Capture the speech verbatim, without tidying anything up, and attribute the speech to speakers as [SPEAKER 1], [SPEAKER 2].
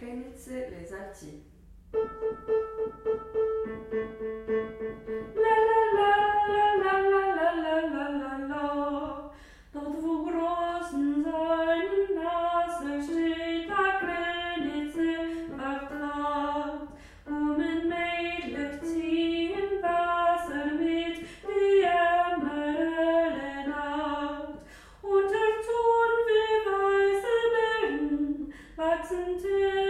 [SPEAKER 1] Krenice les Altis. Dort wo großen Säulen Wasser steht, da Krenice vertraut, um ein Mädlich ziehen Wasser mit, die Ämmerle laut. Unter Ton wie weiße Beeren wachsen Tür